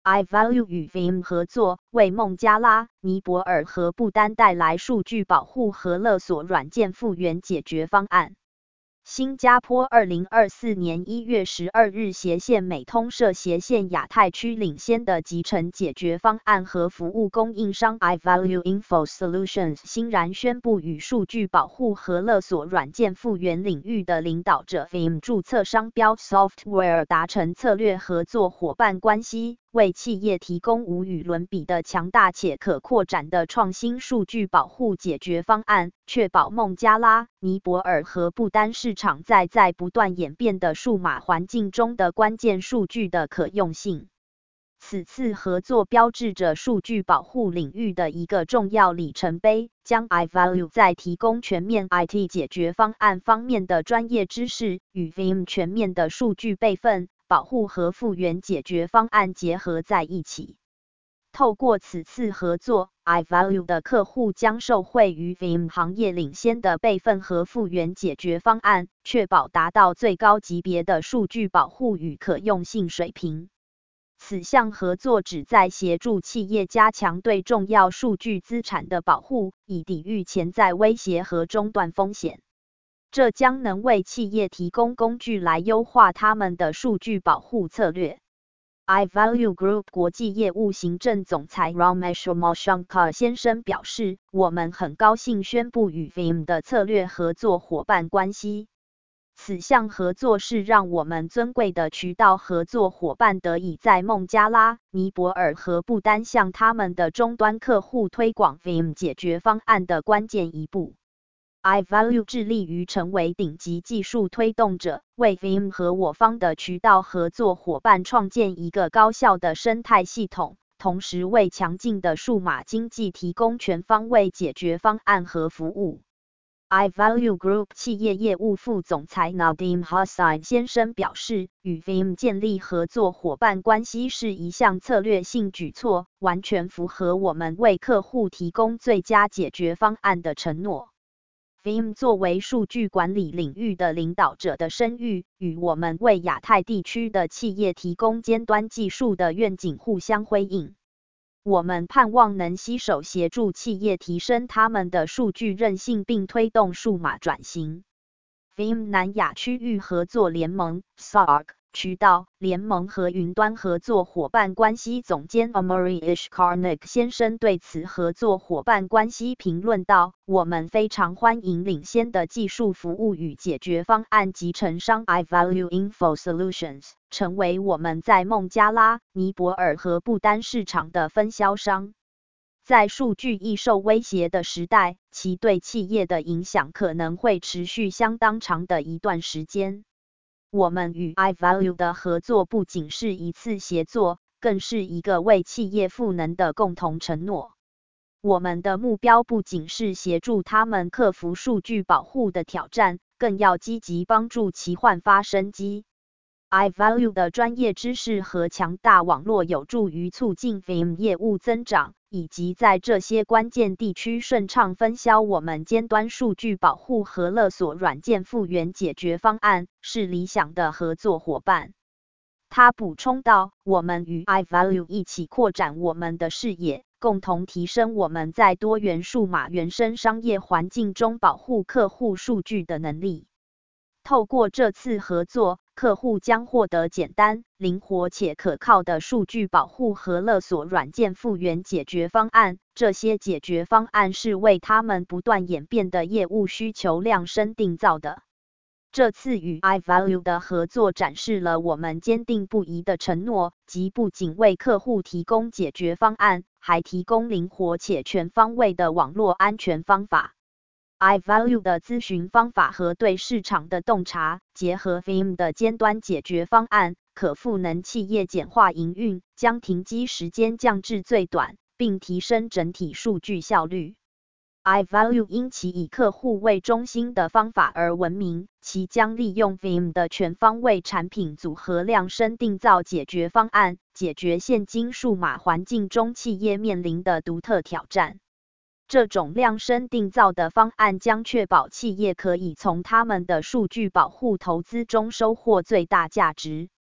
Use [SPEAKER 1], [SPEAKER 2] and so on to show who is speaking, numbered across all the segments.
[SPEAKER 1] iValue 与 Veeam 合作，为孟加拉、尼泊尔和不丹带来数据保护和勒索软件复原解决方案。新加坡2024年1月12日协线美通社协线亚太区领先的集成解决方案和服务供应商 iValue Info Solutions 欣然宣布与数据保护和勒索软件复原领域的领导者 Veeam 注册商标 Software 达成策略合作伙伴关系，为企业提供无与伦比的强大且可扩展的创新数据保护解决方案，确保孟加拉、尼泊尔和不丹市场在不断演变的数码环境中的关键数据的可用性。此次合作标志着数据保护领域的一个重要里程碑，将 iValue 在提供全面 IT 解决方案方面的专业知识与 Veeam 全面的数据备份、保护和复原解决方案结合在一起。透过此次合作， iValue 的客户将受惠于 Veeam 行业领先的备份和复原解决方案，确保达到最高级别的数据保护与可用性水平。此项合作旨在协助企业加强对重要数据资产的保护，以抵御潜在威胁和中断风险。这将能为企业提供工具来优化他们的数据保护策略。iValue Group 国际业务行政总裁 Ramesh Umashankar 先生表示，我们很高兴宣布与 Veeam 的策略合作伙伴关系。此项合作是让我们尊贵的渠道合作伙伴得以在孟加拉、尼泊尔和不丹向他们的终端客户推广 Veeam 解决方案的关键一步。iValue 致力于成为顶级技术推动者，为 Veeam 和我方的渠道合作伙伴创建一个高效的生态系统，同时为强劲的数码经济提供全方位解决方案和服务。iValue Group 企业业务副总裁 Nadim Hassan 先生表示，与 Veeam 建立合作伙伴关系是一项策略性举措，完全符合我们为客户提供最佳解决方案的承诺。Veeam 作为数据管理领域的领导者的声誉，与我们为亚太地区的企业提供尖端技术的愿景互相辉映。我们盼望能携手协助企业提升他们的数据韧性并推动数码转型。Veeam 南亚区域合作联盟 SAARC 渠道联盟和云端合作伙伴关系总监 Amori Ishkarnik 先生对此合作伙伴关系评论道：“我们非常欢迎领先的技术服务与解决方案集成商 iValue Info Solutions 成为我们在孟加拉、尼泊尔和不丹市场的分销商。”在数据易受威胁的时代，其对企业的影响可能会持续相当长的一段时间。我们与 iValue 的合作不仅是一次协作，更是一个为企业赋能的共同承诺。我们的目标不仅是协助他们克服数据保护的挑战，更要积极帮助其焕发生机。iValue 的专业知识和强大网络有助于促进 Veeam 业务增长，以及在这些关键地区顺畅分销我们尖端数据保护和勒索软件复原解决方案，是理想的合作伙伴。他补充道：“我们与 iValue 一起扩展我们的视野，共同提升我们在多元数码原生商业环境中保护客户数据的能力。”透过这次合作，客户将获得简单、灵活且可靠的数据保护和勒索软件复原解决方案。这些解决方案是为他们不断演变的业务需求量身定造的。这次与 iValue 的合作展示了我们坚定不移的承诺，即不仅为客户提供解决方案，还提供灵活且全方位的网络安全方法。iValue 的咨询方法和对市场的洞察，结合 Veeam 的尖端解决方案，可赋能企业简化营运，将停机时间降至最短，并提升整体数据效率。iValue 因其以客户为中心的方法而闻名，其将利用 Veeam 的全方位产品组合量身定造解决方案，解决现今数码环境中企业面临的独特挑战。这种量身定造的方案将确保企业可以从他们的数据保护投资中收获最大价值。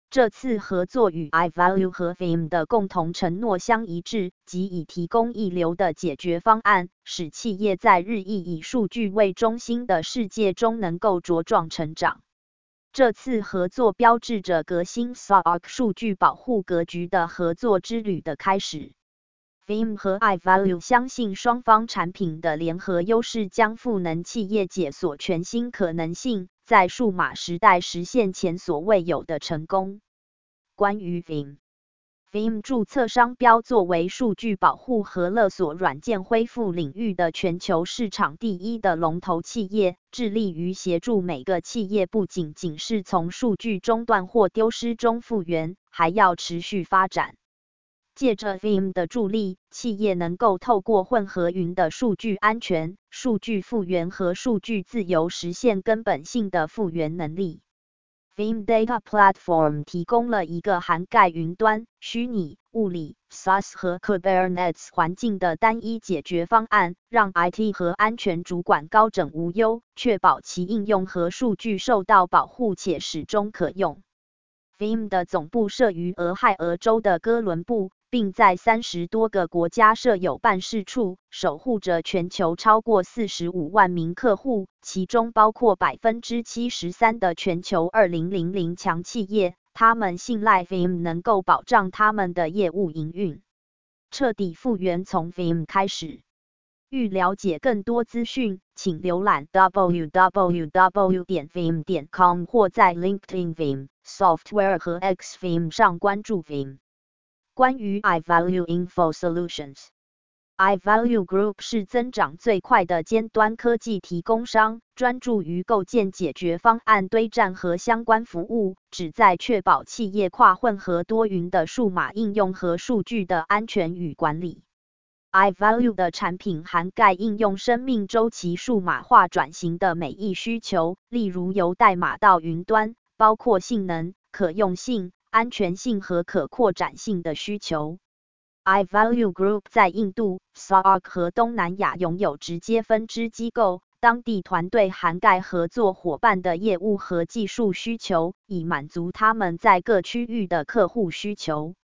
[SPEAKER 1] 这次合作与 iValue 和 Veeam 的共同承诺相一致，即以提供一流的解决方案，使企业在日益以数据为中心的世界中能够茁壮成长。这次合作标志着革新 SOC 数据保护格局的合作之旅的开始。Veeam 和 iValue 相信双方产品的联合优势将赋能企业解锁全新可能性，在数码时代实现前所未有的成功。关于 Veeam 注册商标作为数据保护和勒索软件恢复领域的全球市场第一的龙头企业，致力于协助每个企业不仅仅是从数据中断或丢失中复原，还要持续发展。借着 Veeam 的助力，企业能够透过混合云的数据安全、数据复原和数据自由实现根本性的复原能力。Veeam Data Platform 提供了一个涵盖云端、虚拟、物理、SaaS 和 Kubernetes 环境的单一解决方案，让 IT 和安全主管高枕无忧，确保其应用和数据受到保护且始终可用。Veeam 的总部设于俄亥俄州的哥伦布，并在30多个国家设有办事处，守护着全球超过45万名客户，其中包括73%的全球2000强企业。他们信赖 Veeam 能够保障他们的业务营运。彻底复原从 Veeam 开始。欲了解更多资讯，请浏览 www.veeam.com 或在 LinkedIn Veeam Software 和 X Veeam 上关注 Veeam。关于 iValue Info Solutions。iValue Group 是增长最快的尖端科技提供商，专注于构建解决方案堆栈和相关服务，旨在确保企业跨混合多云的数码应用和数据的安全与管理。iValue 的产品涵盖应用生命周期数码化转型的每一需求，例如由代码到云端，包括性能、可用性、安全性和可扩展性的需求。iValue Group 在印度、SAARC 和东南亚拥有直接分支机构，当地团队涵盖合作伙伴的业务和技术需求，以满足他们在各区域的客户需求。